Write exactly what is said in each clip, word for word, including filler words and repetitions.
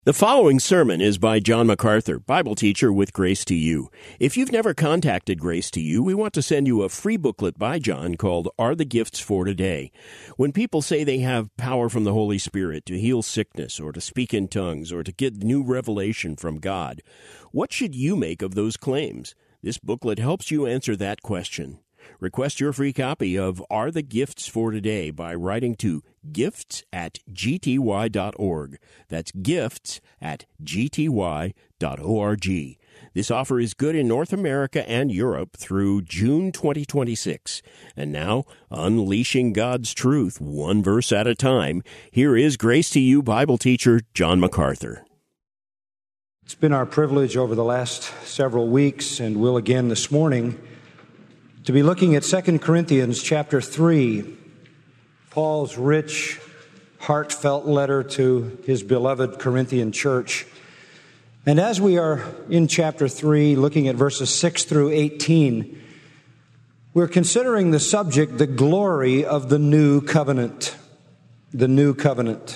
The following sermon is by John MacArthur, Bible teacher with Grace to You. If you've never contacted Grace to You, we want to send you a free booklet by John called Are the Gifts for Today? When people say they have power from the Holy Spirit to heal sickness or to speak in tongues or to get new revelation from God, what should you make of those claims? This booklet helps you answer that question. Request your free copy of Are the Gifts for Today by writing to gifts at g t y dot org. That's gifts at g t y dot org. This offer is good in North America and Europe through June twenty twenty-six. And now, unleashing God's truth one verse at a time, here is Grace to You Bible teacher John MacArthur. It's been our privilege over the last several weeks, and will again this morning, to be looking at Second Corinthians chapter three, Paul's rich, heartfelt letter to his beloved Corinthian church. And as we are in chapter three, looking at verses six through eighteen, we're considering the subject, the glory of the new covenant. The new covenant.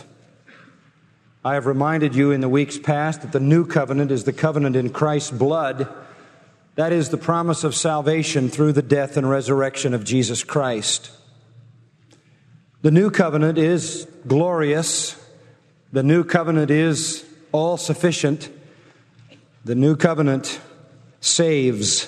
I have reminded you in the weeks past that the new covenant is the covenant in Christ's blood. That is the promise of salvation through the death and resurrection of Jesus Christ. The new covenant is glorious. The new covenant is all-sufficient. The new covenant saves.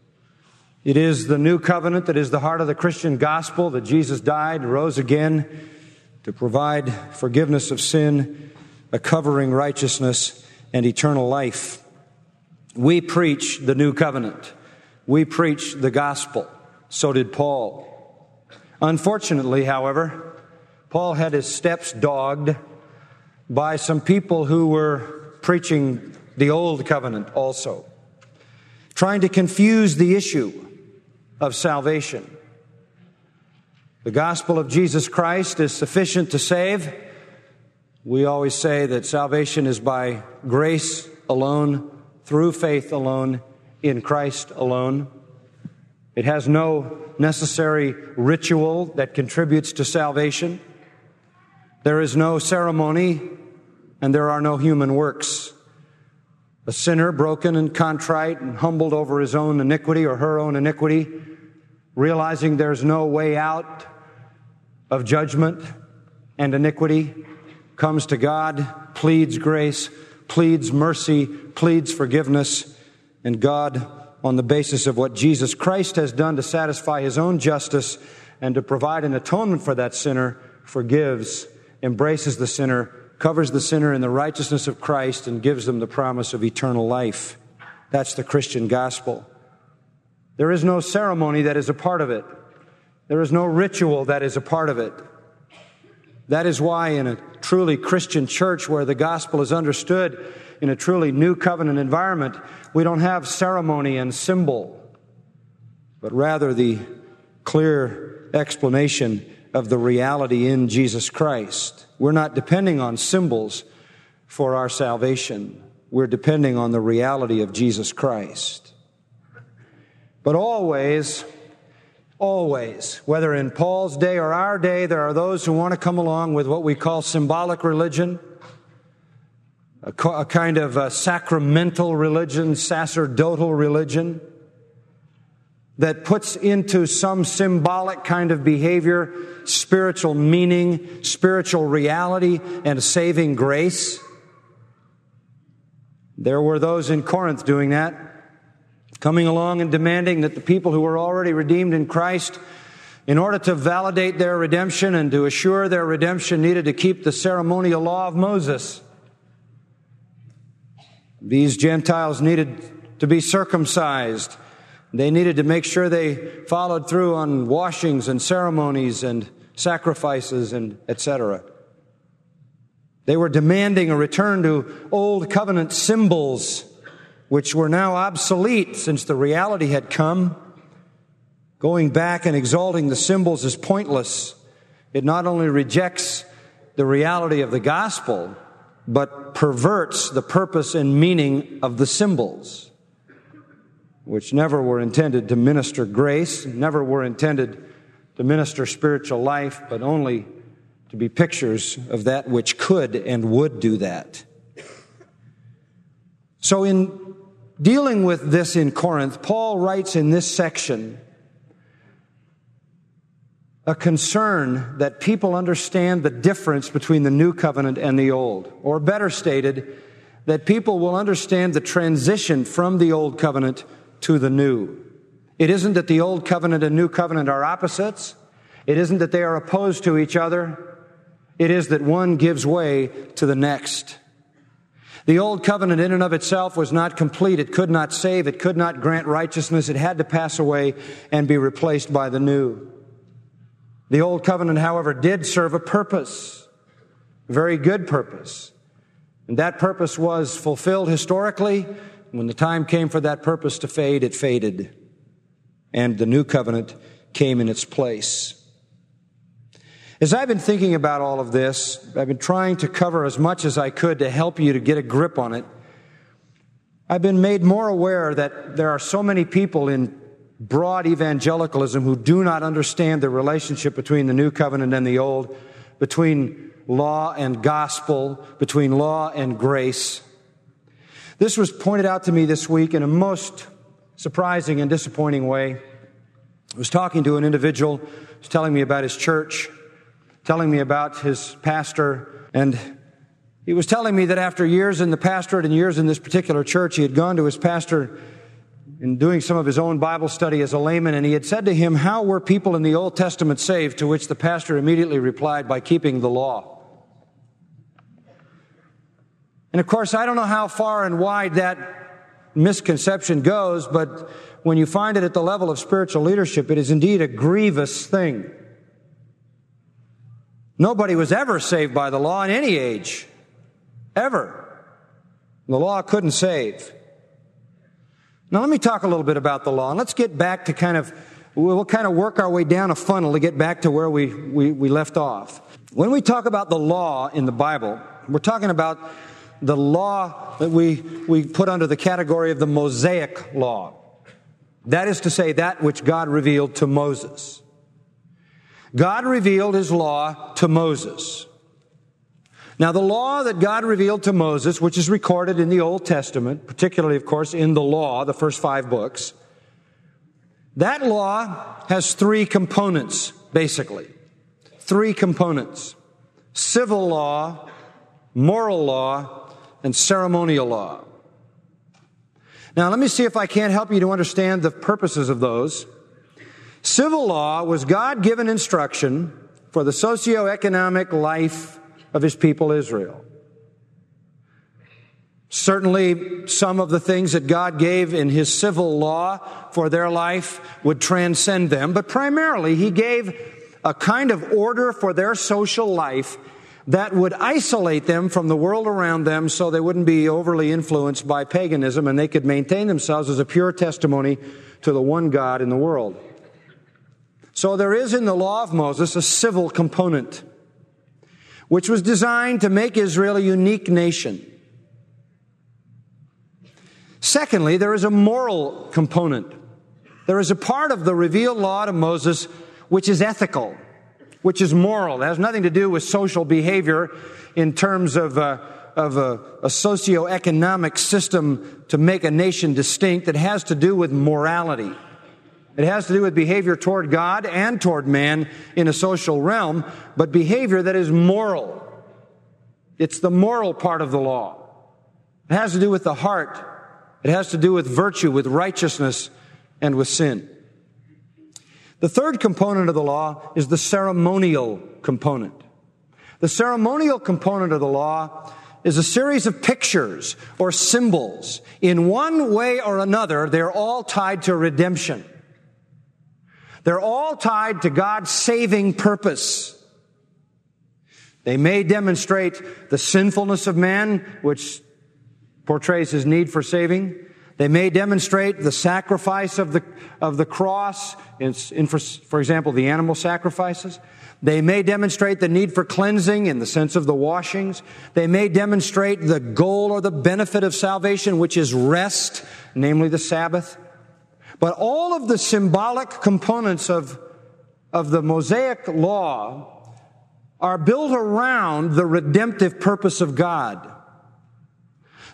It is the new covenant that is the heart of the Christian gospel, that Jesus died, rose again to provide forgiveness of sin, a covering righteousness, and eternal life. We preach the new covenant. We preach the gospel. So did Paul. Unfortunately, however, Paul had his steps dogged by some people who were preaching the old covenant also, trying to confuse the issue of salvation. The gospel of Jesus Christ is sufficient to save. We always say that salvation is by grace alone, through faith alone, in Christ alone. It has no necessary ritual that contributes to salvation. There is no ceremony, and there are no human works. A sinner, broken and contrite and humbled over his own iniquity or her own iniquity, realizing there's no way out of judgment and iniquity, comes to God, pleads grace, pleads mercy, pleads forgiveness, and God, on the basis of what Jesus Christ has done to satisfy his own justice and to provide an atonement for that sinner, forgives, embraces the sinner, covers the sinner in the righteousness of Christ, and gives them the promise of eternal life. That's the Christian gospel. There is no ceremony that is a part of it. There is no ritual that is a part of it. That is why in a truly Christian church where the gospel is understood in a truly new covenant environment, we don't have ceremony and symbol, but rather the clear explanation of the reality in Jesus Christ. We're not depending on symbols for our salvation. We're depending on the reality of Jesus Christ. But always, always, whether in Paul's day or our day, there are those who want to come along with what we call symbolic religion, a, a kind of a sacramental religion, sacerdotal religion, that puts into some symbolic kind of behavior spiritual meaning, spiritual reality, and saving grace. There were those in Corinth doing that, coming along and demanding that the people who were already redeemed in Christ, in order to validate their redemption and to assure their redemption, needed to keep the ceremonial law of Moses. These Gentiles needed to be circumcised. They needed to make sure they followed through on washings and ceremonies and sacrifices and et cetera. They were demanding a return to old covenant symbols, which were now obsolete since the reality had come. Going back and exalting the symbols is pointless. It not only rejects the reality of the gospel, but perverts the purpose and meaning of the symbols, which never were intended to minister grace, never were intended to minister spiritual life, but only to be pictures of that which could and would do that. So in dealing with this in Corinth, Paul writes in this section a concern that people understand the difference between the new covenant and the old. Or better stated, that people will understand the transition from the old covenant to the new. It isn't that the old covenant and new covenant are opposites. It isn't that they are opposed to each other. It is that one gives way to the next. The old covenant in and of itself was not complete. It could not save. It could not grant righteousness. It had to pass away and be replaced by the new. The old covenant, however, did serve a purpose, a very good purpose. And that purpose was fulfilled historically. When the time came for that purpose to fade, it faded. And the new covenant came in its place. As I've been thinking about all of this, I've been trying to cover as much as I could to help you to get a grip on it. I've been made more aware that there are so many people in broad evangelicalism who do not understand the relationship between the new covenant and the old, between law and gospel, between law and grace. This was pointed out to me this week in a most surprising and disappointing way. I was talking to an individual who was telling me about his church, telling me about his pastor, and he was telling me that after years in the pastorate and years in this particular church, he had gone to his pastor in doing some of his own Bible study as a layman, and he had said to him, "How were people in the Old Testament saved?" To which the pastor immediately replied, "By keeping the law." And of course, I don't know how far and wide that misconception goes, but when you find it at the level of spiritual leadership, it is indeed a grievous thing. Nobody was ever saved by the law in any age. Ever. The law couldn't save. Now let me talk a little bit about the law, and let's get back to kind of, we'll kind of work our way down a funnel to get back to where we, we, we left off. When we talk about the law in the Bible, we're talking about the law that we, we put under the category of the Mosaic law. That is to say, that which God revealed to Moses. God revealed His law to Moses. Now, the law that God revealed to Moses, which is recorded in the Old Testament, particularly, of course, in the law, the first five books, that law has three components, basically. Three components. Civil law, moral law, and ceremonial law. Now, let me see if I can't help you to understand the purposes of those. Civil law was God-given instruction for the socioeconomic life of His people Israel. Certainly, some of the things that God gave in His civil law for their life would transcend them, but primarily He gave a kind of order for their social life that would isolate them from the world around them so they wouldn't be overly influenced by paganism and they could maintain themselves as a pure testimony to the one God in the world. So there is in the law of Moses a civil component, which was designed to make Israel a unique nation. Secondly, there is a moral component. There is a part of the revealed law to Moses which is ethical, which is moral. It has nothing to do with social behavior in terms of, uh, of a, a socioeconomic system to make a nation distinct. It has to do with morality. It has to do with behavior toward God and toward man in a social realm, but behavior that is moral. It's the moral part of the law. It has to do with the heart. It has to do with virtue, with righteousness, and with sin. The third component of the law is the ceremonial component. The ceremonial component of the law is a series of pictures or symbols. In one way or another, they're all tied to redemption. They're all tied to God's saving purpose. They may demonstrate the sinfulness of man, which portrays his need for saving. They may demonstrate the sacrifice of the of the cross, in, in for, for example, the animal sacrifices. They may demonstrate the need for cleansing in the sense of the washings. They may demonstrate the goal or the benefit of salvation, which is rest, namely the Sabbath. But all of the symbolic components of, of the Mosaic law are built around the redemptive purpose of God.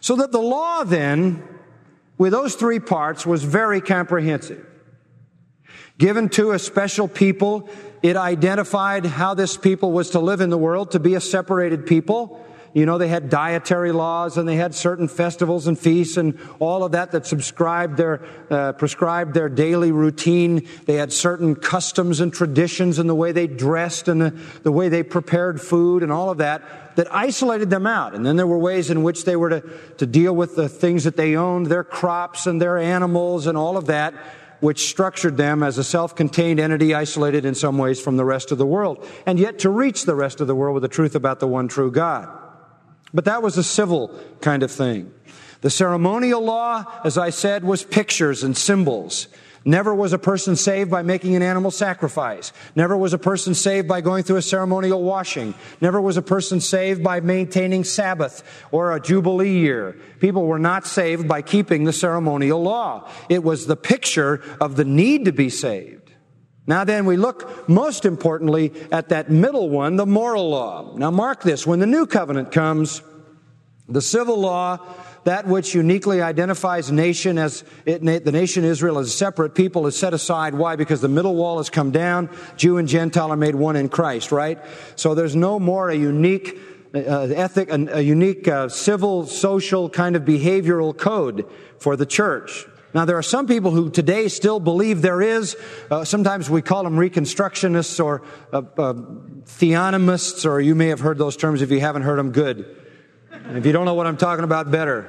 So that the law then, with those three parts, was very comprehensive. Given to a special people, it identified how this people was to live in the world, to be a separated people. You know, they had dietary laws, and they had certain festivals and feasts and all of that that subscribed their, uh, prescribed their daily routine. They had certain customs and traditions in the way they dressed and the, the way they prepared food and all of that, that isolated them out. And then there were ways in which they were to, to deal with the things that they owned, their crops and their animals and all of that, which structured them as a self-contained entity, isolated in some ways from the rest of the world, and yet to reach the rest of the world with the truth about the one true God. But that was a civil kind of thing. The ceremonial law, as I said, was pictures and symbols. Never was a person saved by making an animal sacrifice. Never was a person saved by going through a ceremonial washing. Never was a person saved by maintaining Sabbath or a Jubilee year. People were not saved by keeping the ceremonial law. It was the picture of the need to be saved. Now then, we look most importantly at that middle one, the moral law. Now mark this, when the new covenant comes, the civil law, that which uniquely identifies nation as it, the nation Israel as a separate people, is set aside. Why? Because the middle wall has come down. Jew and Gentile are made one in Christ, right? So there's no more a unique uh, ethic, a, a unique uh, civil, social kind of behavioral code for the church. Now, there are some people who today still believe there is. Uh, sometimes we call them Reconstructionists or uh, uh, Theonomists, or you may have heard those terms. If you haven't heard them, good. And if you don't know what I'm talking about, better.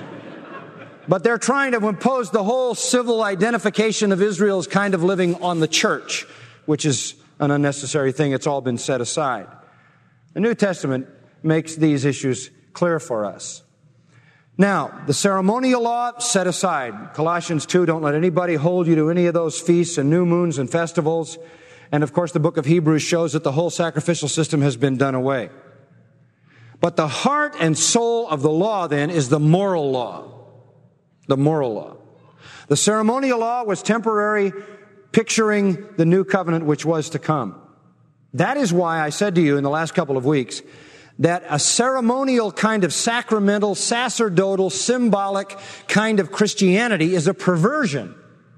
But they're trying to impose the whole civil identification of Israel's kind of living on the church, which is an unnecessary thing. It's all been set aside. The New Testament makes these issues clear for us. Now, the ceremonial law set aside. Colossians two, don't let anybody hold you to any of those feasts and new moons and festivals. And of course, the book of Hebrews shows that the whole sacrificial system has been done away. But the heart and soul of the law then is the moral law. The moral law. The ceremonial law was temporary, picturing the new covenant which was to come. That is why I said to you in the last couple of weeks that a ceremonial kind of sacramental, sacerdotal, symbolic kind of Christianity is a perversion.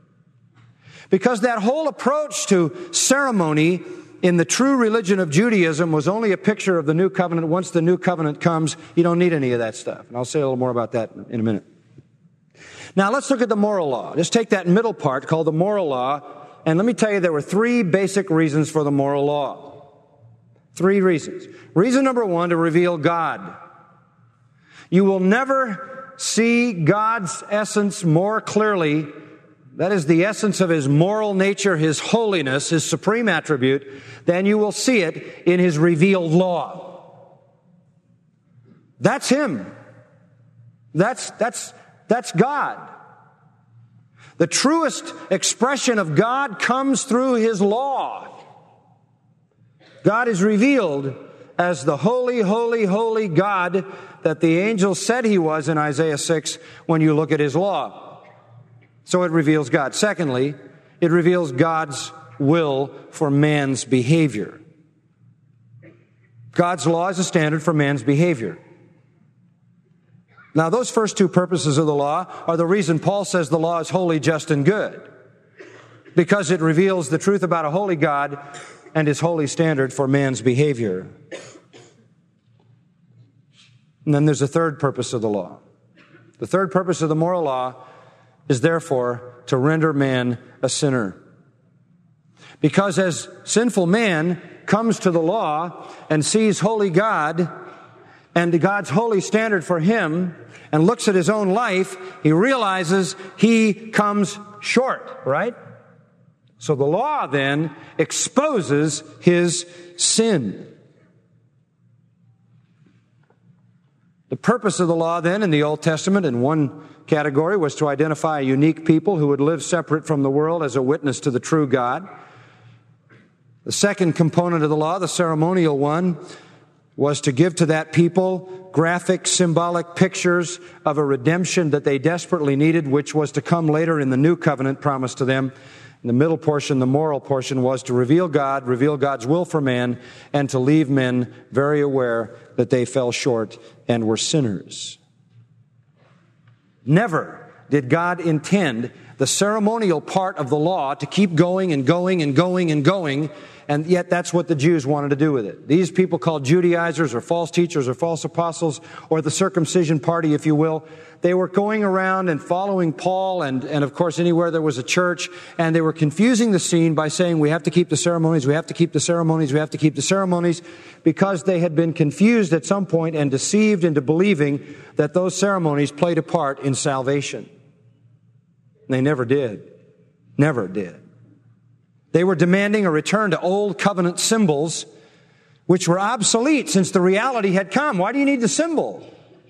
Because that whole approach to ceremony in the true religion of Judaism was only a picture of the new covenant. Once the new covenant comes, you don't need any of that stuff. And I'll say a little more about that in a minute. Now let's look at the moral law. Just take that middle part called the moral law, and let me tell you there were three basic reasons for the moral law. Three reasons. Reason number one, to reveal God. You will never see God's essence more clearly. That is the essence of His moral nature, His holiness, His supreme attribute, than you will see it in His revealed law. That's Him. That's, that's, that's God. The truest expression of God comes through His law. God is revealed as the holy, holy, holy God that the angel said He was in Isaiah six when you look at His law. So it reveals God. Secondly, it reveals God's will for man's behavior. God's law is a standard for man's behavior. Now, those first two purposes of the law are the reason Paul says the law is holy, just, and good. Because it reveals the truth about a holy God and His holy standard for man's behavior. And then there's a third purpose of the law. The third purpose of the moral law is therefore to render man a sinner. Because as sinful man comes to the law and sees holy God and God's holy standard for him and looks at his own life, he realizes he comes short, right? So the law then exposes his sin. The purpose of the law then in the Old Testament in one category was to identify a unique people who would live separate from the world as a witness to the true God. The second component of the law, the ceremonial one, was to give to that people graphic, symbolic pictures of a redemption that they desperately needed, which was to come later in the new covenant promised to them. In the middle portion, the moral portion, was to reveal God, reveal God's will for man, and to leave men very aware that they fell short and were sinners. Never did God intend the ceremonial part of the law to keep going and going and going and going, and yet that's what the Jews wanted to do with it. These people called Judaizers or false teachers or false apostles or the circumcision party, if you will, they were going around and following Paul and, and of course anywhere there was a church, and they were confusing the scene by saying we have to keep the ceremonies, we have to keep the ceremonies, we have to keep the ceremonies, because they had been confused at some point and deceived into believing that those ceremonies played a part in salvation. They never did. Never did. They were demanding a return to old covenant symbols, which were obsolete since the reality had come. Why do you need the symbol?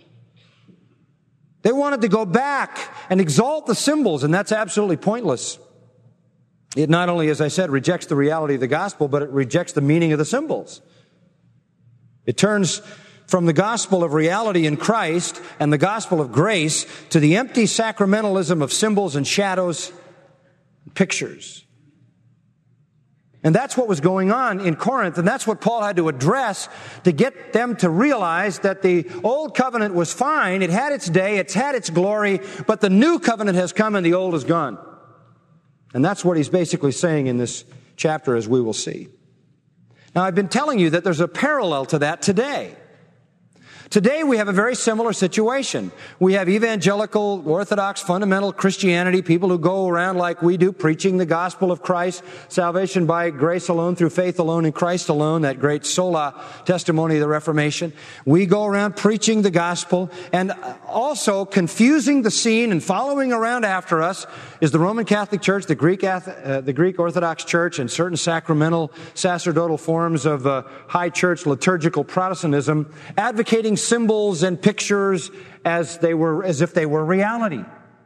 They wanted to go back and exalt the symbols, and that's absolutely pointless. It not only, as I said, rejects the reality of the gospel, but it rejects the meaning of the symbols. It turns from the gospel of reality in Christ and the gospel of grace to the empty sacramentalism of symbols and shadows and pictures. And that's what was going on in Corinth, and that's what Paul had to address to get them to realize that the old covenant was fine, it had its day, it's had its glory, but the new covenant has come and the old is gone. And that's what he's basically saying in this chapter, as we will see. Now, I've been telling you that there's a parallel to that today. Today we have a very similar situation. We have evangelical, Orthodox, fundamental Christianity, people who go around like we do, preaching the gospel of Christ, salvation by grace alone, through faith alone, in Christ alone, that great sola testimony of the Reformation. We go around preaching the gospel, and also confusing the scene and following around after us is the Roman Catholic Church, the Greek, uh, the Greek Orthodox Church, and certain sacramental, sacerdotal forms of uh, high church liturgical Protestantism, advocating symbols and pictures as they were, as if they were reality.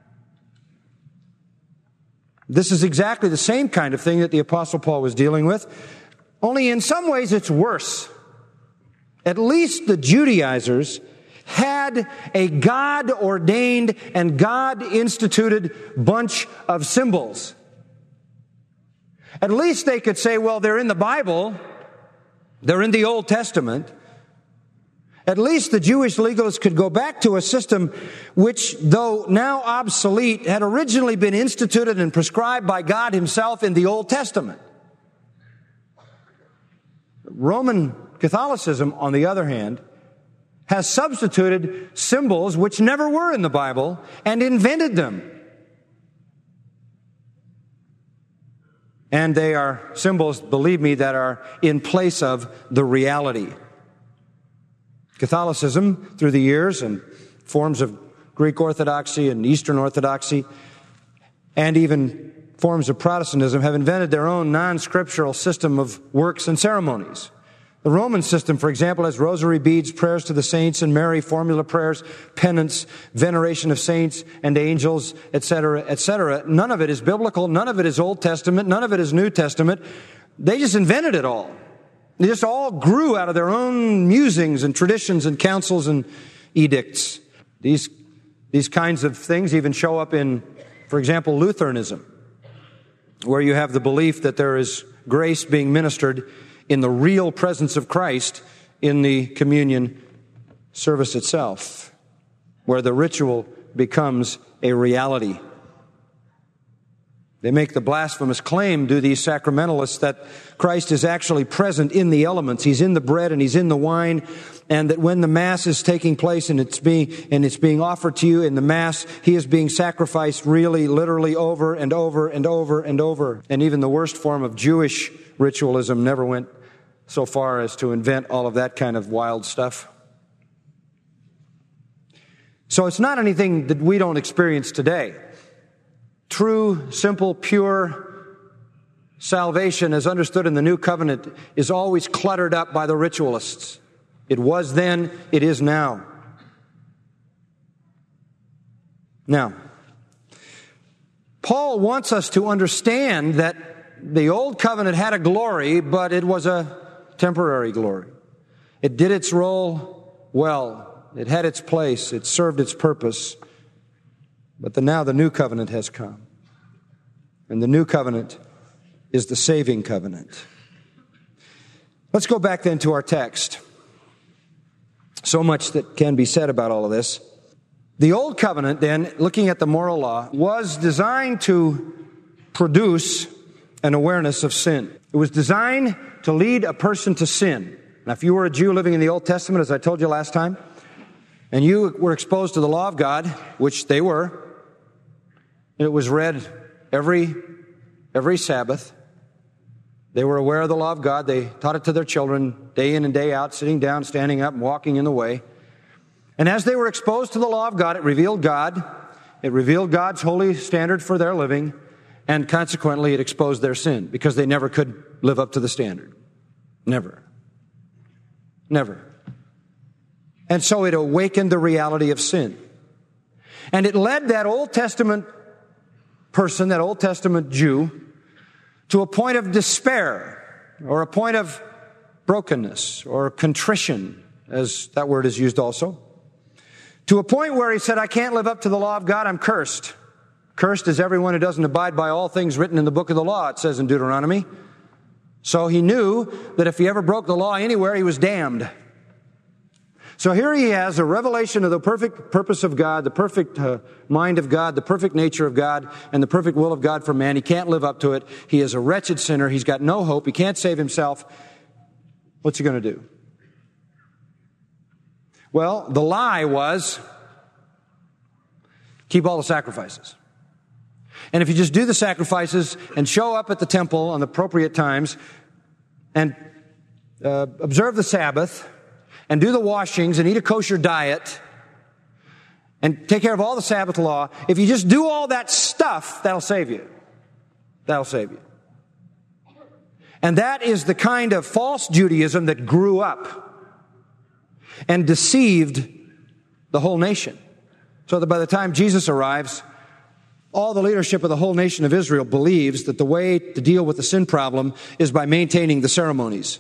This is exactly the same kind of thing that the Apostle Paul was dealing with, only in some ways it's worse. At least the Judaizers had a God-ordained and God-instituted bunch of symbols. At least they could say, well, they're in the Bible, they're in the Old Testament. At least the Jewish legalists could go back to a system which, though now obsolete, had originally been instituted and prescribed by God Himself in the Old Testament. Roman Catholicism, on the other hand, has substituted symbols which never were in the Bible and invented them. And they are symbols, believe me, that are in place of the reality. Catholicism, through the years, and forms of Greek Orthodoxy and Eastern Orthodoxy, and even forms of Protestantism, have invented their own non-scriptural system of works and ceremonies. The Roman system, for example, has rosary beads, prayers to the saints and Mary, formula prayers, penance, veneration of saints and angels, et cetera, et cetera. None of it is biblical. None of it is Old Testament. None of it is New Testament. They just invented it all. They just all grew out of their own musings and traditions and councils and edicts. These, these kinds of things even show up in, for example, Lutheranism, where you have the belief that there is grace being ministered in the real presence of Christ in the communion service itself, where the ritual becomes a reality. They make the blasphemous claim, do these sacramentalists, that Christ is actually present in the elements. He's in the bread and He's in the wine, and that when the Mass is taking place and it's being, and it's being offered to you in the Mass, He is being sacrificed really, literally over and over and over and over. And even the worst form of Jewish ritualism never went so far as to invent all of that kind of wild stuff. So it's not anything that we don't experience today. True, simple, pure salvation, as understood in the New Covenant, is always cluttered up by the ritualists. It was then, it is now. Now, Paul wants us to understand that the Old Covenant had a glory, but it was a temporary glory. It did its role well. It had its place. It served its purpose. But the, now the New Covenant has come. And the New Covenant is the saving covenant. Let's go back then to our text. So much that can be said about all of this. The Old Covenant, then, looking at the moral law, was designed to produce an awareness of sin. It was designed to lead a person to sin. Now, if you were a Jew living in the Old Testament, as I told you last time, and you were exposed to the law of God, which they were, it was read every, every Sabbath. They were aware of the law of God. They taught it to their children day in and day out, sitting down, standing up, and walking in the way. And as they were exposed to the law of God, it revealed God. It revealed God's holy standard for their living. And consequently, it exposed their sin because they never could live up to the standard. Never. Never. And so it awakened the reality of sin. And it led that Old Testament person, that Old Testament Jew, to a point of despair or a point of brokenness or contrition, as that word is used also. To a point where he said, I can't live up to the law of God, I'm cursed. Cursed is everyone who doesn't abide by all things written in the book of the law, it says in Deuteronomy. So he knew that if he ever broke the law anywhere, he was damned. So here he has a revelation of the perfect purpose of God, the perfect uh, mind of God, the perfect nature of God, and the perfect will of God for man. He can't live up to it. He is a wretched sinner. He's got no hope. He can't save himself. What's he going to do? Well, the lie was, keep all the sacrifices. And if you just do the sacrifices and show up at the temple on the appropriate times and uh, observe the Sabbath and do the washings and eat a kosher diet and take care of all the Sabbath law, if you just do all that stuff, that'll save you. That'll save you. And that is the kind of false Judaism that grew up and deceived the whole nation. So that by the time Jesus arrives, all the leadership of the whole nation of Israel believes that the way to deal with the sin problem is by maintaining the ceremonies.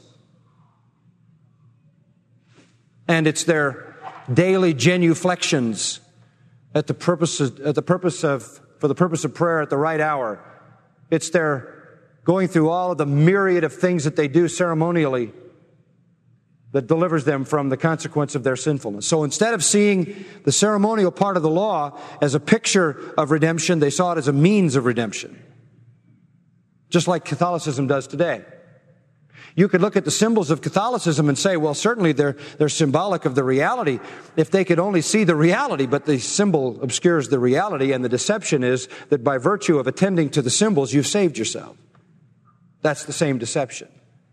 And it's their daily genuflections at the purpose of, at the purpose of, for the purpose of prayer at the right hour. It's their going through all of the myriad of things that they do ceremonially that delivers them from the consequence of their sinfulness. So instead of seeing the ceremonial part of the law as a picture of redemption, they saw it as a means of redemption. Just like Catholicism does today. You could look at the symbols of Catholicism and say, well, certainly they're, they're symbolic of the reality if they could only see the reality, but the symbol obscures the reality, and the deception is that by virtue of attending to the symbols, you've saved yourself. That's the same deception.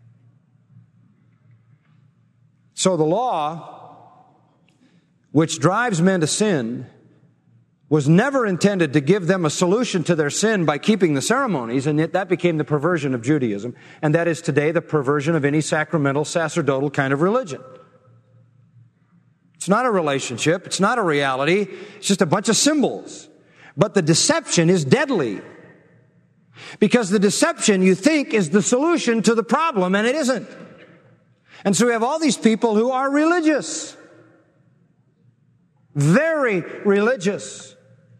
So the law, which drives men to sin, was never intended to give them a solution to their sin by keeping the ceremonies, and yet that became the perversion of Judaism, and that is today the perversion of any sacramental, sacerdotal kind of religion. It's not a relationship, it's not a reality, it's just a bunch of symbols. But the deception is deadly. Because the deception you think is the solution to the problem, and it isn't. And so we have all these people who are religious. Very religious.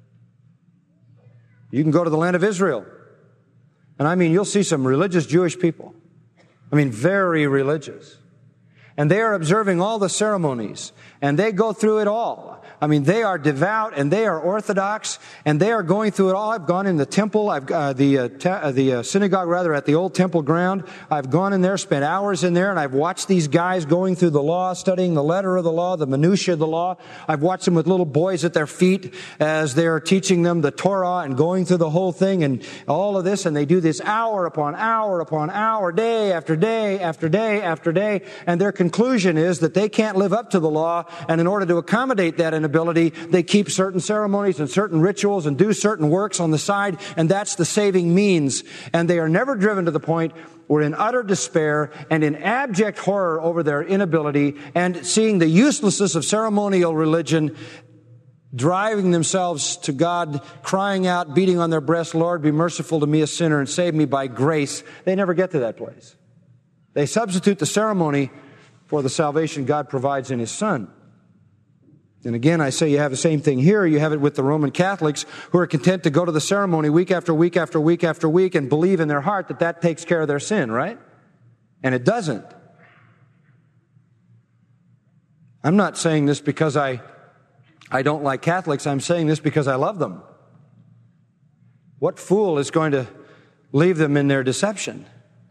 You can go to the land of Israel. And I mean, you'll see some religious Jewish people. I mean, very religious. And they are observing all the ceremonies. And they go through it all. I mean, they are devout and they are orthodox and they are going through it all. I've gone in the temple, I've uh, the uh, ta- uh, the uh, synagogue rather at the old temple ground. I've gone in there, spent hours in there, and I've watched these guys going through the law, studying the letter of the law, the minutiae of the law. I've watched them with little boys at their feet as they are teaching them the Torah and going through the whole thing and all of this. And they do this hour upon hour upon hour, day after day after day after day. And their conclusion is that they can't live up to the law, and in order to accommodate that inability, they keep certain ceremonies and certain rituals and do certain works on the side, and that's the saving means. And they are never driven to the point where in utter despair and in abject horror over their inability and seeing the uselessness of ceremonial religion, driving themselves to God, crying out, beating on their breast, Lord, be merciful to me, a sinner, and save me by grace. They never get to that place. They substitute the ceremony for the salvation God provides in His Son. And again, I say you have the same thing here. You have it with the Roman Catholics who are content to go to the ceremony week after week after week after week and believe in their heart that that takes care of their sin, right? And it doesn't. I'm not saying this because I I don't like Catholics. I'm saying this because I love them. What fool is going to leave them in their deception?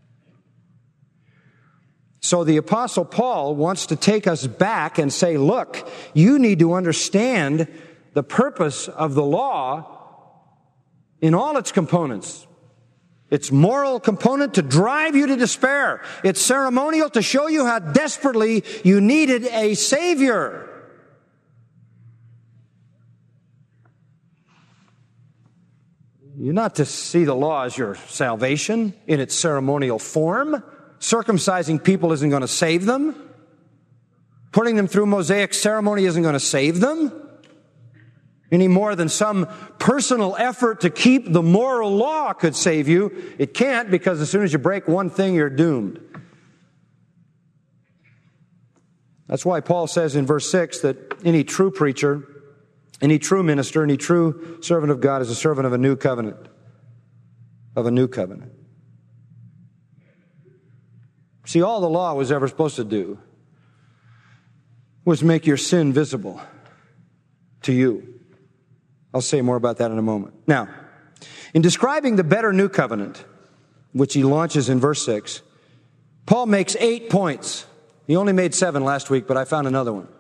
So the Apostle Paul wants to take us back and say, look, you need to understand the purpose of the law in all its components. Its moral component to drive you to despair. Its ceremonial to show you how desperately you needed a Savior. You're not to see the law as your salvation in its ceremonial form. Circumcising people isn't going to save them. Putting them through Mosaic ceremony isn't going to save them. Any more than some personal effort to keep the moral law could save you. It can't, because as soon as you break one thing, you're doomed. That's why Paul says in verse six that any true preacher, any true minister, any true servant of God is a servant of a new covenant. Of a new covenant. See, all the law was ever supposed to do was make your sin visible to you. I'll say more about that in a moment. Now, in describing the better new covenant, which he launches in verse six, Paul makes eight points. He only made seven last week, but I found another one.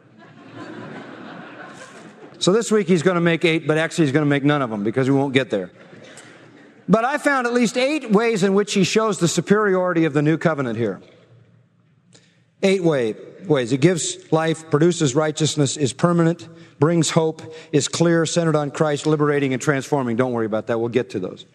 So this week he's going to make eight, but actually he's going to make none of them because we won't get there. But I found at least eight ways in which he shows the superiority of the new covenant here. Eight way, ways. It gives life, produces righteousness, is permanent, brings hope, is clear, centered on Christ, liberating and transforming. Don't worry about that. We'll get to those.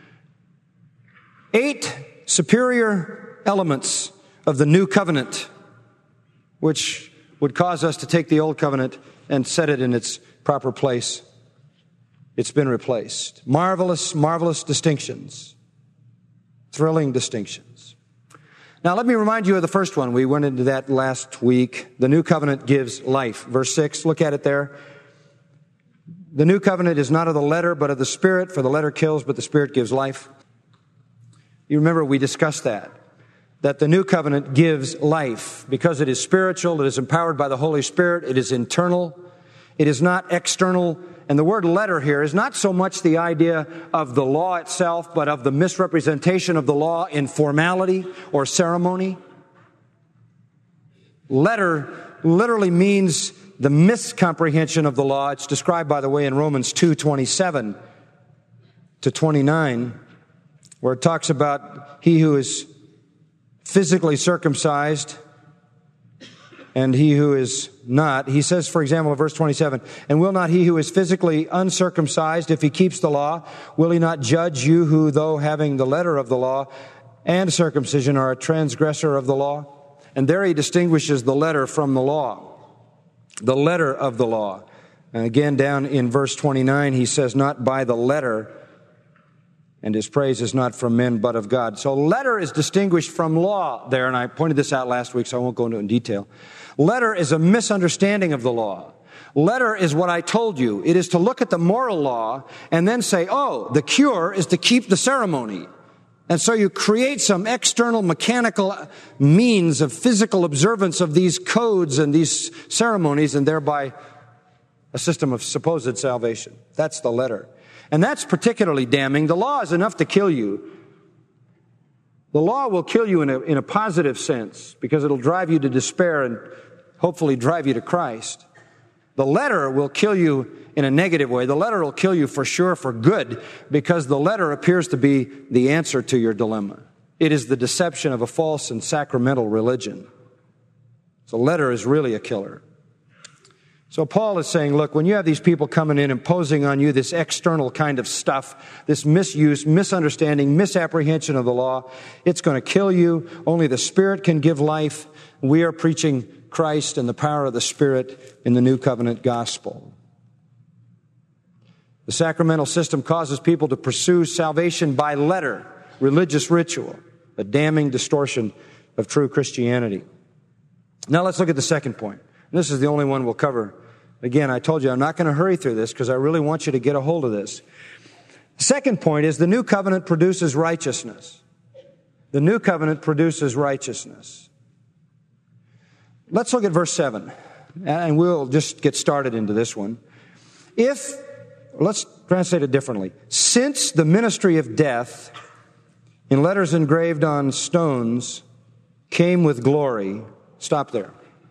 Eight superior elements of the new covenant, which would cause us to take the old covenant and set it in its proper place. It's been replaced. Marvelous, marvelous distinctions. Thrilling distinctions. Now, let me remind you of the first one. We went into that last week. The new covenant gives life. Verse six, look at it there. The new covenant is not of the letter, but of the Spirit, for the letter kills, but the Spirit gives life. You remember we discussed that. That the new covenant gives life because it is spiritual, it is empowered by the Holy Spirit, it is internal, it is not external. And the word letter here is not so much the idea of the law itself, but of the misrepresentation of the law in formality or ceremony. Letter literally means the miscomprehension of the law. It's described, by the way, in Romans two twenty-seven to twenty-nine, where it talks about he who is physically circumcised and he who is not. He says, for example, in verse twenty-seven, and will not he who is physically uncircumcised, if he keeps the law, will he not judge you who, though having the letter of the law and circumcision, are a transgressor of the law? And there he distinguishes the letter from the law. The letter of the law. And again, down in verse twenty-nine, he says, not by the letter, and his praise is not from men, but of God. So letter is distinguished from law there, and I pointed this out last week, so I won't go into it in detail. Letter is a misunderstanding of the law. Letter is what I told you. It is to look at the moral law and then say, oh, the cure is to keep the ceremony. And so you create some external mechanical means of physical observance of these codes and these ceremonies, and thereby a system of supposed salvation. That's the letter. And that's particularly damning. The law is enough to kill you. The law will kill you in a, in a positive sense because it'll drive you to despair and hopefully drive you to Christ. The letter will kill you in a negative way. The letter will kill you for sure for good because the letter appears to be the answer to your dilemma. It is the deception of a false and sacramental religion. So the letter is really a killer. So Paul is saying, look, when you have these people coming in imposing on you this external kind of stuff, this misuse, misunderstanding, misapprehension of the law, it's going to kill you. Only the Spirit can give life. We are preaching Christ and the power of the Spirit in the new covenant gospel. The sacramental system causes people to pursue salvation by letter, religious ritual, a damning distortion of true Christianity. Now let's look at the second point. This is the only one we'll cover. Again, I told you I'm not going to hurry through this because I really want you to get a hold of this. The second point is the new covenant produces righteousness. The new covenant produces righteousness. Let's look at verse seven, and we'll just get started into this one. If, let's translate it differently. Since the ministry of death, in letters engraved on stones, came with glory, stop there.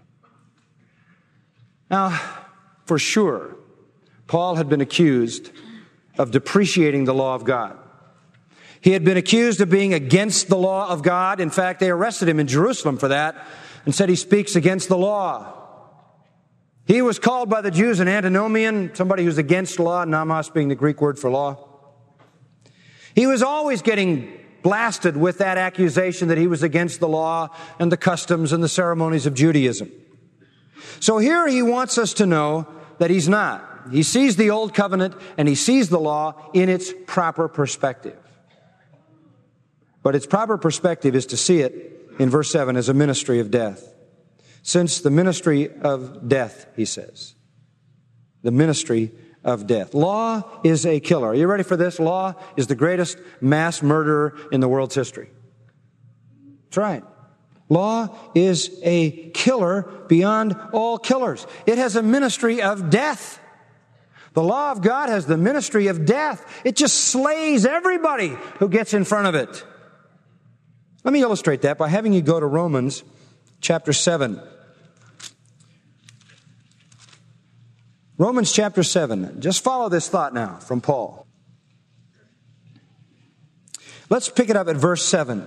Now, for sure, Paul had been accused of depreciating the law of God. He had been accused of being against the law of God. In fact, they arrested him in Jerusalem for that and said he speaks against the law. He was called by the Jews an antinomian, somebody who's against law, nomos being the Greek word for law. He was always getting blasted with that accusation that he was against the law and the customs and the ceremonies of Judaism. So here he wants us to know that he's not. He sees the old covenant and he sees the law in its proper perspective. But its proper perspective is to see it in verse seven as a ministry of death. Since the ministry of death, he says. The ministry of death. Law is a killer. Are you ready for this? Law is the greatest mass murderer in the world's history. That's right. Law is a killer beyond all killers. It has a ministry of death. The law of God has the ministry of death. It just slays everybody who gets in front of it. Let me illustrate that by having you go to Romans chapter seven. Romans chapter seven. Just follow this thought now from Paul. Let's pick it up at verse seven.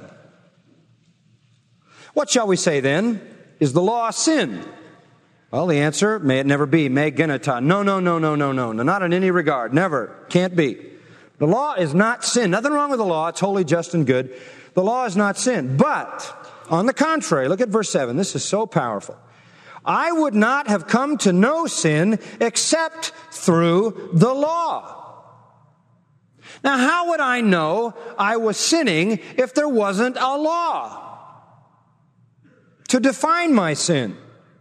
What shall we say then? Is the law sin? Well, the answer, may it never be. Me geneta. No, no, no, no, no, no. Not in any regard. Never. Can't be. The law is not sin. Nothing wrong with the law. It's holy, just, and good. The law is not sin. But, on the contrary, look at verse seven. This is so powerful. I would not have come to know sin except through the law. Now, how would I know I was sinning if there wasn't a law to define my sin?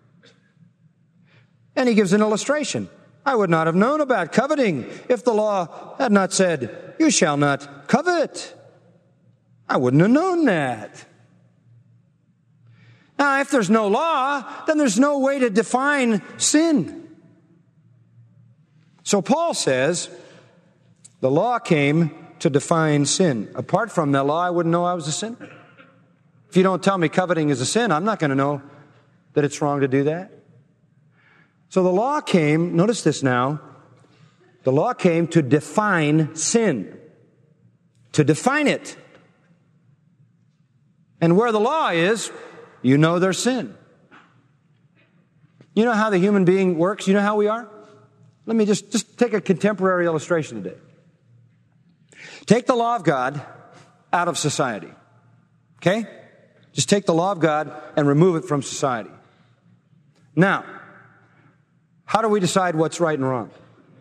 And he gives an illustration. I would not have known about coveting if the law had not said, you shall not covet. I wouldn't have known that. Now, if there's no law, then there's no way to define sin. So Paul says, the law came to define sin. Apart from that law, I wouldn't know I was a sinner. If you don't tell me coveting is a sin, I'm not going to know that it's wrong to do that. So the law came, notice this now, the law came to define sin. To define it. And where the law is, you know there's sin. You know how the human being works? You know how we are? Let me just, just take a contemporary illustration today. Take the law of God out of society. Okay? Just take the law of God and remove it from society. Now, how do we decide what's right and wrong?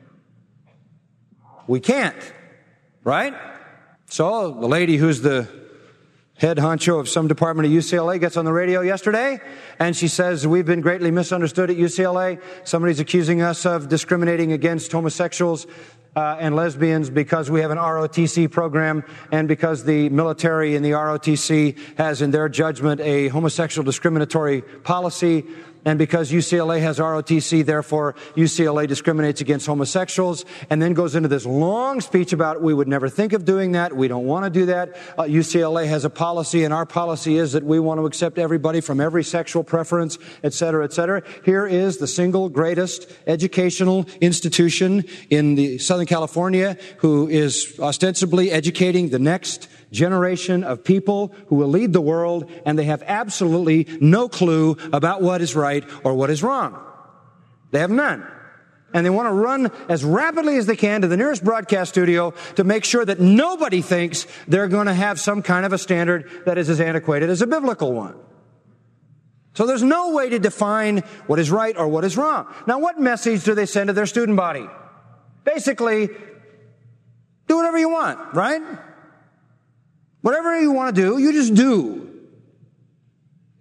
We can't, right? So the lady who's the head honcho of some department at U C L A gets on the radio yesterday, and she says, we've been greatly misunderstood at U C L A. Somebody's accusing us of discriminating against homosexuals uh, and lesbians because we have an R O T C program and because the military in the R O T C has, in their judgment, a homosexual discriminatory policy. And because U C L A has R O T C, therefore U C L A discriminates against homosexuals, and then goes into this long speech about we would never think of doing that. We don't want to do that. Uh, U C L A has a policy, and our policy is that we want to accept everybody from every sexual preference, et cetera, et cetera. Here is the single greatest educational institution in the Southern California who is ostensibly educating the next generation of people who will lead the world, and they have absolutely no clue about what is right or what is wrong. They have none. And they want to run as rapidly as they can to the nearest broadcast studio to make sure that nobody thinks they're going to have some kind of a standard that is as antiquated as a biblical one. So there's no way to define what is right or what is wrong. Now, what message do they send to their student body? Basically, do whatever you want, right? Whatever you want to do, you just do.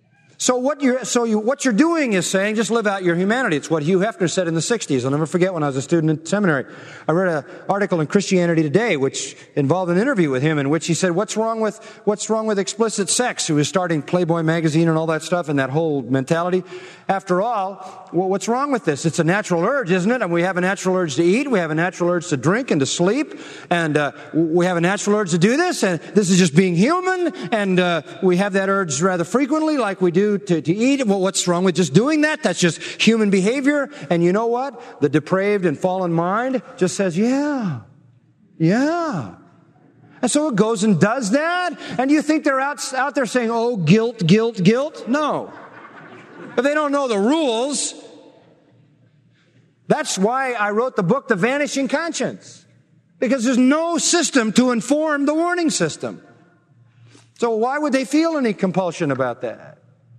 So what you're, so you, what you're doing is saying, just live out your humanity. It's what Hugh Hefner said in the sixties. I'll never forget when I was a student in seminary. I read an article in Christianity Today, which involved an interview with him, in which he said, what's wrong with, what's wrong with explicit sex? He was starting Playboy magazine and all that stuff and that whole mentality. After all, well, what's wrong with this? It's a natural urge, isn't it? And we have a natural urge to eat. We have a natural urge to drink and to sleep. And, uh, we have a natural urge to do this. And this is just being human. And, uh, we have that urge rather frequently, like we do To, to eat. Well, what's wrong with just doing that? That's just human behavior. And you know what? The depraved and fallen mind just says, yeah, yeah. And so it goes and does that. And do you think they're out, out there saying, oh, guilt, guilt, guilt? No. But they don't know the rules. That's why I wrote the book, The Vanishing Conscience. Because there's no system to inform the warning system. So why would they feel any compulsion about that?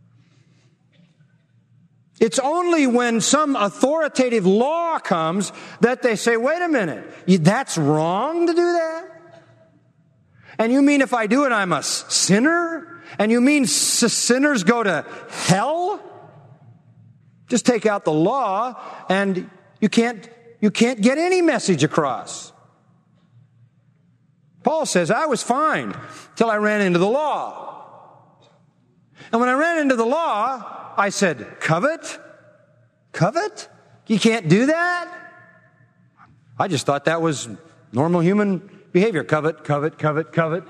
It's only when some authoritative law comes that they say, wait a minute, that's wrong to do that? And you mean if I do it, I'm a sinner? And you mean sinners go to hell? Just take out the law and you can't, you can't get any message across. Paul says, I was fine till I ran into the law. And when I ran into the law, I said, covet? Covet? You can't do that? I just thought that was normal human behavior. Covet, covet, covet, covet.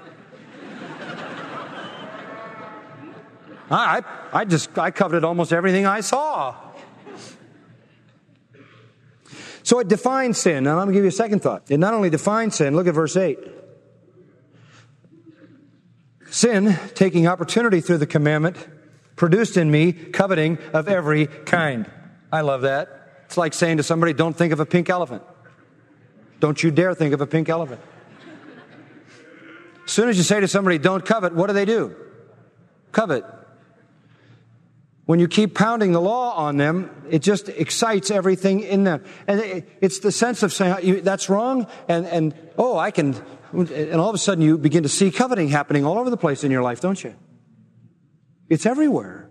I, I just, I coveted almost everything I saw. So it defines sin. Now I'm going to give you a second thought. It not only defines sin, look at verse eight. Sin, taking opportunity through the commandment, produced in me coveting of every kind. I love that. It's like saying to somebody, don't think of a pink elephant. Don't you dare think of a pink elephant. As soon as you say to somebody, don't covet, what do they do? Covet. When you keep pounding the law on them, it just excites everything in them. And it's the sense of saying, that's wrong, and, and oh, I can, and all of a sudden you begin to see coveting happening all over the place in your life, don't you? It's everywhere.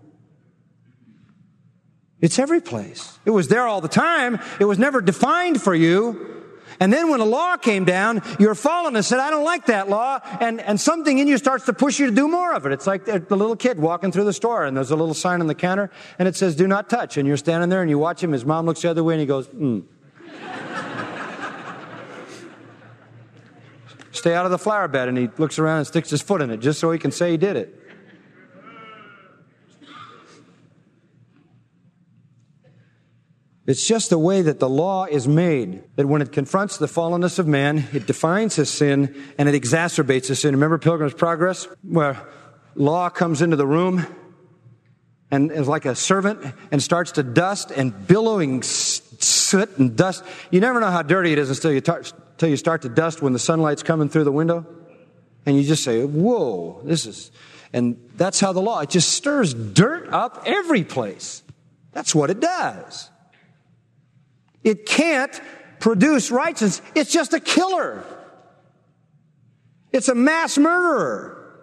It's every place. It was there all the time. It was never defined for you. And then when a law came down, you're fallen and said, I don't like that law. And, and something in you starts to push you to do more of it. It's like the, the little kid walking through the store and there's a little sign on the counter and it says, do not touch. And you're standing there and you watch him. His mom looks the other way and he goes, hmm. Stay out of the flower bed. And he looks around and sticks his foot in it just so he can say he did it. It's just the way that the law is made, that when it confronts the fallenness of man, it defines his sin and it exacerbates his sin. Remember Pilgrim's Progress, where law comes into the room and is like a servant and starts to dust and billowing soot and dust. You never know how dirty it is until you, tar- until you start to dust when the sunlight's coming through the window. And you just say, whoa, this is... And that's how the law, it just stirs dirt up every place. That's what it does. It can't produce righteousness. It's just a killer. It's a mass murderer.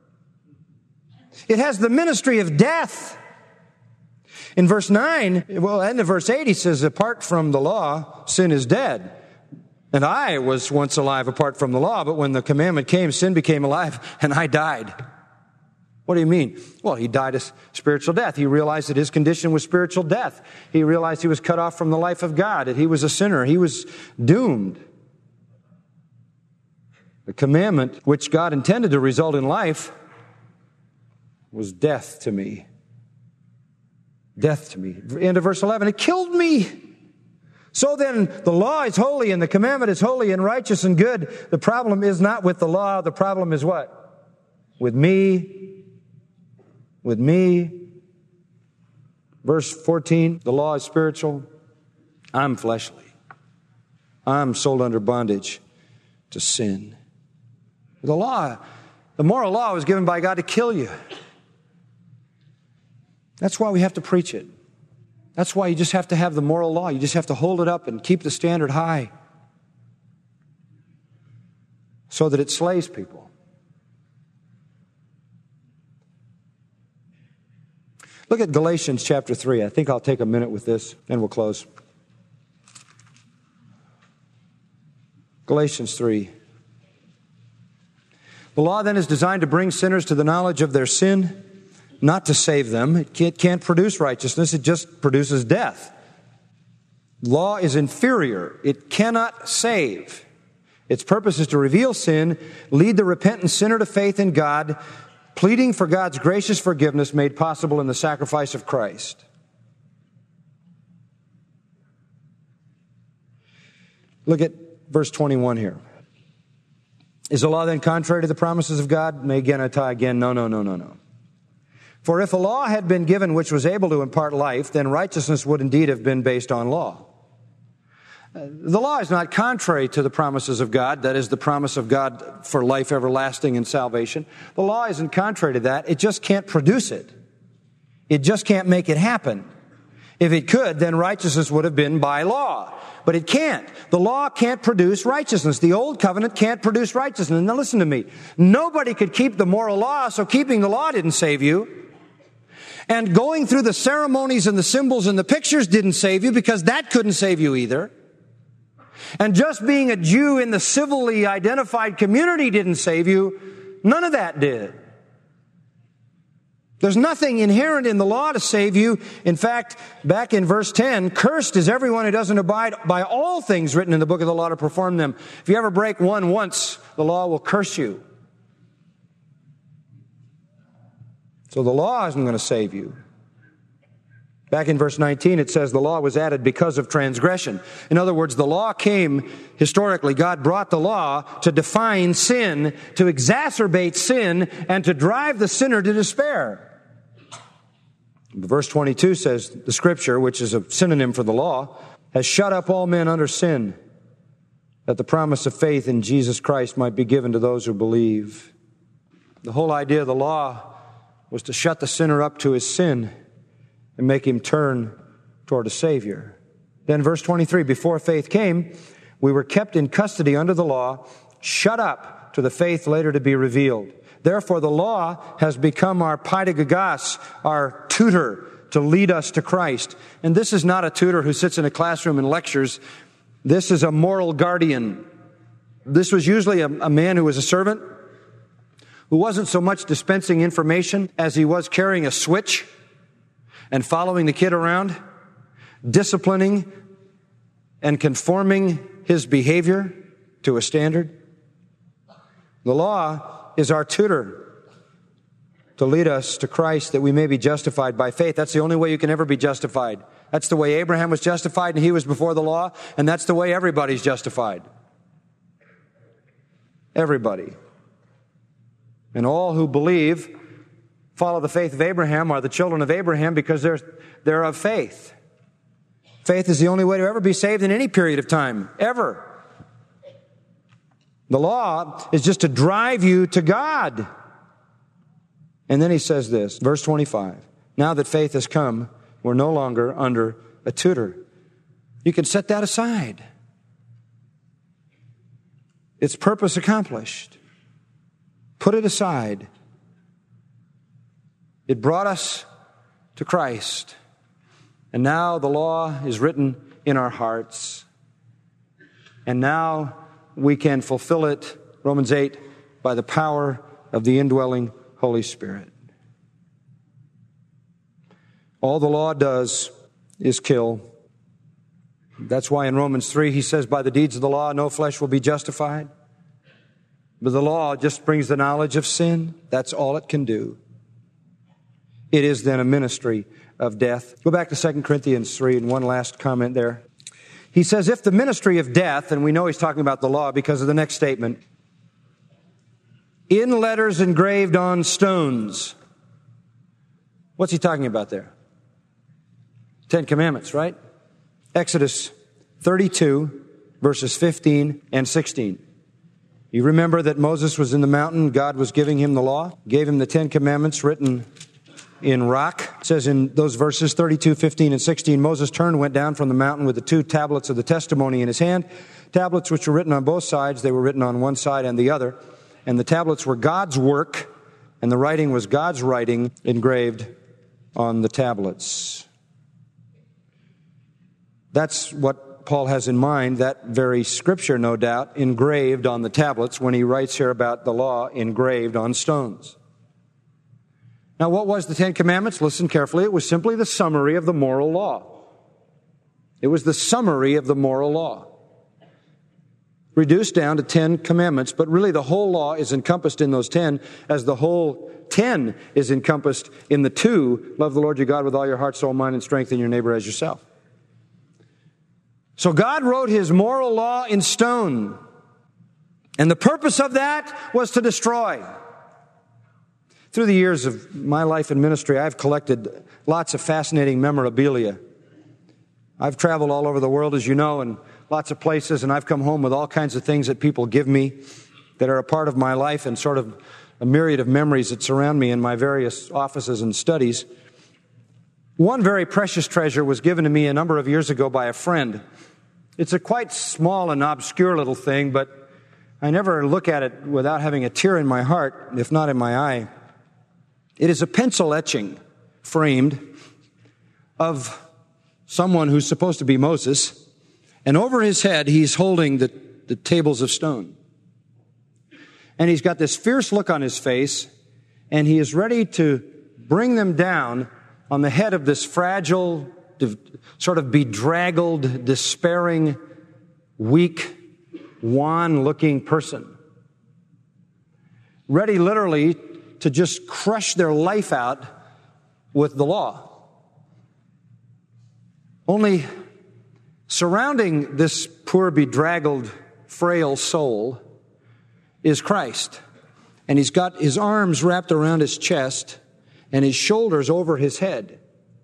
It has the ministry of death. In verse nine, well, and in verse eight, he says, apart from the law, sin is dead. And I was once alive apart from the law, but when the commandment came, sin became alive, and I died. What do you mean? Well, he died a spiritual death. He realized that his condition was spiritual death. He realized he was cut off from the life of God, that he was a sinner. He was doomed. The commandment, which God intended to result in life, was death to me. Death to me. End of verse eleven. It killed me. So then, the law is holy and the commandment is holy and righteous and good. The problem is not with the law. The problem is what? With me. With me. Verse fourteen, the law is spiritual. I'm fleshly. I'm sold under bondage to sin. The law, the moral law was given by God to kill you. That's why we have to preach it. That's why you just have to have the moral law. You just have to hold it up and keep the standard high so that it slays people. Look at Galatians chapter three. I think I'll take a minute with this, and we'll close. Galatians three. The law then is designed to bring sinners to the knowledge of their sin, not to save them. It can't, can't produce righteousness. It just produces death. Law is inferior. It cannot save. Its purpose is to reveal sin, lead the repentant sinner to faith in God, pleading for God's gracious forgiveness made possible in the sacrifice of Christ. Look at verse twenty-one here. Is the law then contrary to the promises of God? Me again, I tie again. No, no, no, no, no. For if a law had been given which was able to impart life, then righteousness would indeed have been based on law. The law is not contrary to the promises of God, that is the promise of God for life everlasting and salvation. The law isn't contrary to that. It just can't produce it. It just can't make it happen. If it could, then righteousness would have been by law. But it can't. The law can't produce righteousness. The old covenant can't produce righteousness. Now listen to me. Nobody could keep the moral law, so keeping the law didn't save you. And going through the ceremonies and the symbols and the pictures didn't save you, because that couldn't save you either. And just being a Jew in the civilly identified community didn't save you. None of that did. There's nothing inherent in the law to save you. In fact, back in verse ten, cursed is everyone who doesn't abide by all things written in the book of the law to perform them. If you ever break one once, the law will curse you. So the law isn't going to save you. Back in verse nineteen, it says the law was added because of transgression. In other words, the law came historically. God brought the law to define sin, to exacerbate sin, and to drive the sinner to despair. Verse twenty-two says the Scripture, which is a synonym for the law, has shut up all men under sin, that the promise of faith in Jesus Christ might be given to those who believe. The whole idea of the law was to shut the sinner up to his sin and make him turn toward a Savior. Then verse twenty-three, before faith came, we were kept in custody under the law, shut up to the faith later to be revealed. Therefore, the law has become our paidagogos, our tutor to lead us to Christ. And this is not a tutor who sits in a classroom and lectures. This is a moral guardian. This was usually a, a man who was a servant, who wasn't so much dispensing information as he was carrying a switch and following the kid around, disciplining and conforming his behavior to a standard. The law is our tutor to lead us to Christ that we may be justified by faith. That's the only way you can ever be justified. That's the way Abraham was justified, and he was before the law, and that's the way everybody's justified. Everybody. And all who believe, follow the faith of Abraham, are the children of Abraham because they're, they're of faith. Faith is the only way to ever be saved in any period of time, ever. The law is just to drive you to God. And then he says this, verse twenty-five, now that faith has come, we're no longer under a tutor. You can set that aside. Its purpose accomplished. Put it aside. It brought us to Christ. And now the law is written in our hearts. And now we can fulfill it, Romans eight, by the power of the indwelling Holy Spirit. All the law does is kill. That's why in Romans three he says, by the deeds of the law no flesh will be justified. But the law just brings the knowledge of sin. That's all it can do. It is then a ministry of death. Go back to Second Corinthians three and one last comment there. He says, if the ministry of death, and we know he's talking about the law because of the next statement, in letters engraved on stones. What's he talking about there? Ten Commandments, right? Exodus thirty-two, verses fifteen and sixteen. You remember that Moses was in the mountain, God was giving him the law, gave him the Ten Commandments written in rock. It says in those verses thirty-two, fifteen, and sixteen, Moses turned, went down from the mountain with the two tablets of the testimony in his hand. Tablets which were written on both sides, they were written on one side and the other. And the tablets were God's work, and the writing was God's writing engraved on the tablets. That's what Paul has in mind, that very scripture, no doubt, engraved on the tablets when he writes here about the law engraved on stones. Now, what was the Ten Commandments? Listen carefully. It was simply the summary of the moral law. It was the summary of the moral law, reduced down to ten commandments, but really the whole law is encompassed in those ten, as the whole ten is encompassed in the two, love the Lord your God with all your heart, soul, mind, and strength, and your neighbor as yourself. So God wrote His moral law in stone, and the purpose of that was to destroy. Through the years of my life in ministry, I've collected lots of fascinating memorabilia. I've traveled all over the world, as you know, and lots of places, and I've come home with all kinds of things that people give me that are a part of my life and sort of a myriad of memories that surround me in my various offices and studies. One very precious treasure was given to me a number of years ago by a friend. It's a quite small and obscure little thing, but I never look at it without having a tear in my heart, if not in my eye. It is a pencil etching framed of someone who's supposed to be Moses, and over his head he's holding the, the tables of stone. And he's got this fierce look on his face, and he is ready to bring them down on the head of this fragile, sort of bedraggled, despairing, weak, wan-looking person. Ready literally to just crush their life out with the law. Only surrounding this poor, bedraggled, frail soul is Christ. And he's got his arms wrapped around his chest and his shoulders over his head.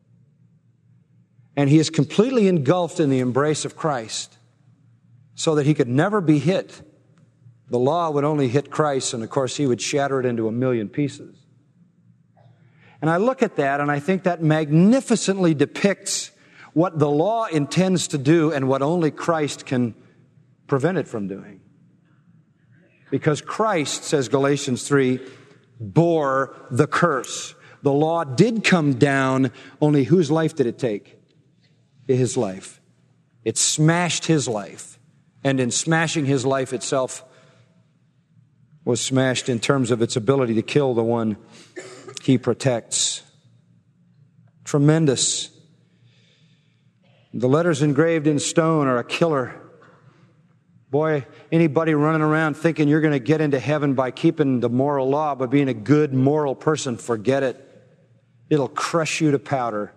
And he is completely engulfed in the embrace of Christ so that he could never be hit. The law would only hit Christ, and of course he would shatter it into a million pieces. And I look at that and I think that magnificently depicts what the law intends to do and what only Christ can prevent it from doing. Because Christ, says Galatians three, bore the curse. The law did come down, only whose life did it take? His life. It smashed his life. And in smashing his life itself was smashed in terms of its ability to kill the one he protects. Tremendous. The letters engraved in stone are a killer. Boy, anybody running around thinking you're going to get into heaven by keeping the moral law, by being a good moral person, forget it. It'll crush you to powder.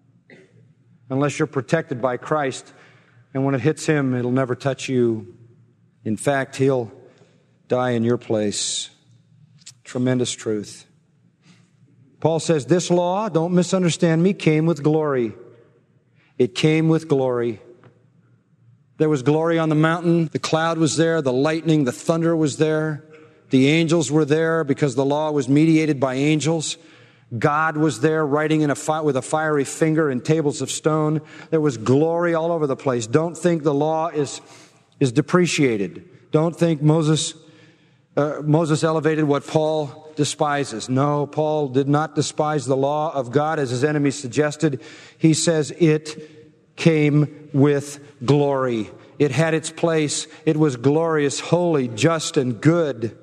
Unless you're protected by Christ, and when it hits him, it'll never touch you. In fact, he'll die in your place. Tremendous truth. Paul says, this law, don't misunderstand me, came with glory. It came with glory. There was glory on the mountain. The cloud was there. The lightning, the thunder was there. The angels were there because the law was mediated by angels. God was there writing in a fi- with a fiery finger in tables of stone. There was glory all over the place. Don't think the law is, is depreciated. Don't think Moses, uh, Moses elevated what Paul despises. No, Paul did not despise the law of God as his enemies suggested. He says it came with glory. It had its place. It was glorious, holy, just, and good.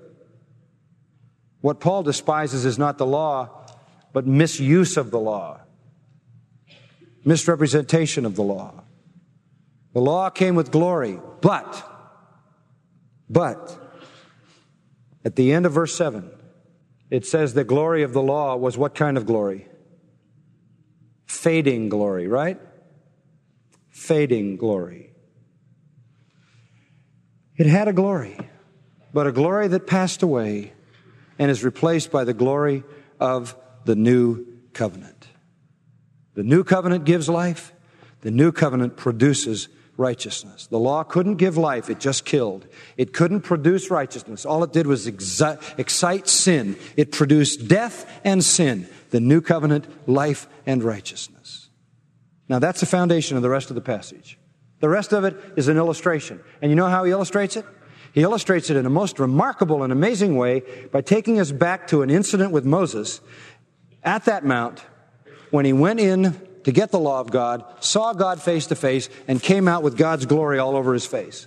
What Paul despises is not the law, but misuse of the law, misrepresentation of the law. The law came with glory, but, but, at the end of verse seven, it says the glory of the law was what kind of glory? Fading glory, right? Fading glory. It had a glory, but a glory that passed away and is replaced by the glory of the new covenant. The new covenant gives life. The new covenant produces righteousness. The law couldn't give life. It just killed. It couldn't produce righteousness. All it did was exi- excite sin. It produced death and sin. The new covenant, life and righteousness. Now that's the foundation of the rest of the passage. The rest of it is an illustration. And you know how he illustrates it? He illustrates it in a most remarkable and amazing way by taking us back to an incident with Moses at that mount when he went in to get the law of God, saw God face to face, and came out with God's glory all over his face.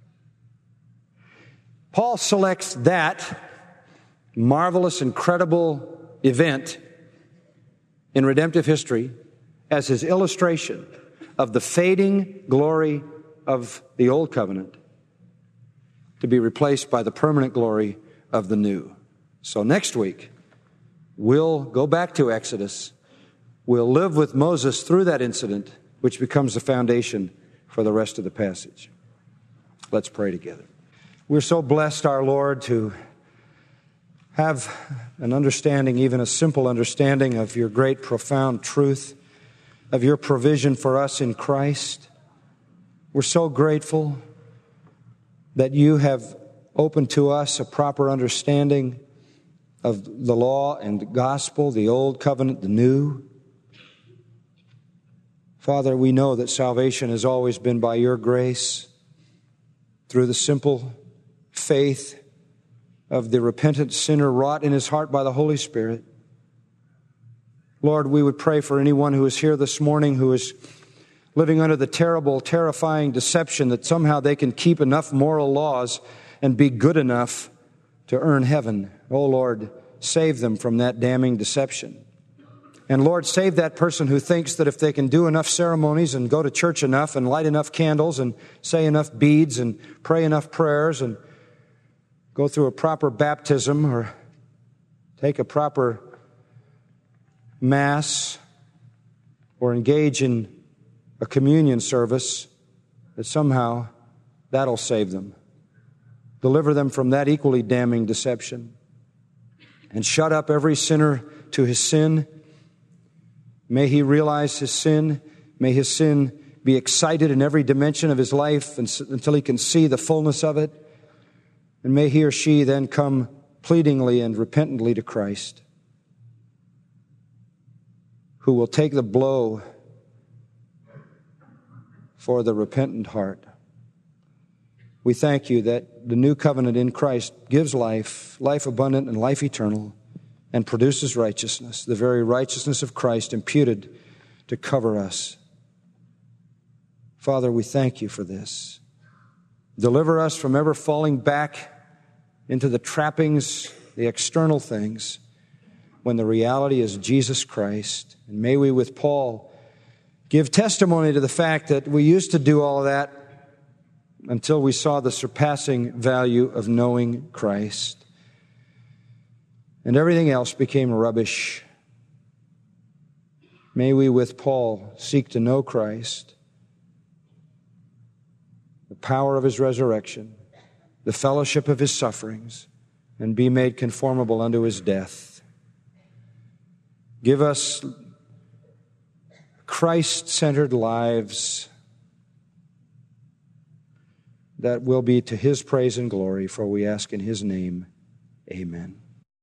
Paul selects that marvelous, incredible event in redemptive history as his illustration of the fading glory of the old covenant to be replaced by the permanent glory of the new. So next week, we'll go back to Exodus. We'll live with Moses through that incident, which becomes the foundation for the rest of the passage. Let's pray together. We're so blessed, our Lord, to have an understanding, even a simple understanding of your great, profound truth, of your provision for us in Christ. We're so grateful that you have opened to us a proper understanding of the law and the gospel, the old covenant, the new. Father, we know that salvation has always been by your grace through the simple faith of the repentant sinner wrought in his heart by the Holy Spirit. Lord, we would pray for anyone who is here this morning who is living under the terrible, terrifying deception that somehow they can keep enough moral laws and be good enough to earn heaven. Oh, Lord, save them from that damning deception. And Lord, save that person who thinks that if they can do enough ceremonies and go to church enough and light enough candles and say enough beads and pray enough prayers and go through a proper baptism or take a proper mass or engage in a communion service, that somehow that'll save them. Deliver them from that equally damning deception. And shut up every sinner to his sin. May he realize his sin. May his sin be excited in every dimension of his life until he can see the fullness of it. And may he or she then come pleadingly and repentantly to Christ, who will take the blow for the repentant heart. We thank you that the new covenant in Christ gives life, life abundant and life eternal, and produces righteousness, the very righteousness of Christ imputed to cover us. Father, we thank you for this. Deliver us from ever falling back into the trappings, the external things, when the reality is Jesus Christ. And may we, with Paul, give testimony to the fact that we used to do all of that until we saw the surpassing value of knowing Christ. And everything else became rubbish. May we, with Paul, seek to know Christ, the power of his resurrection, the fellowship of his sufferings, and be made conformable unto his death. Give us Christ-centered lives that will be to his praise and glory, for we ask in his name. Amen.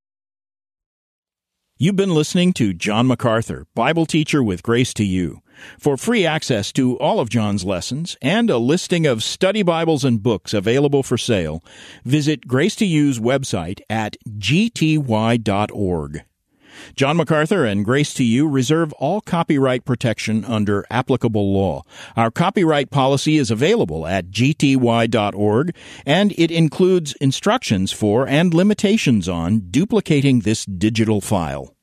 You've been listening to John MacArthur, Bible teacher with Grace to You. For free access to all of John's lessons and a listing of study Bibles and books available for sale, visit Grace to You's website at g t y dot org. John MacArthur and Grace to You reserve all copyright protection under applicable law. Our copyright policy is available at g t y dot org, and it includes instructions for and limitations on duplicating this digital file.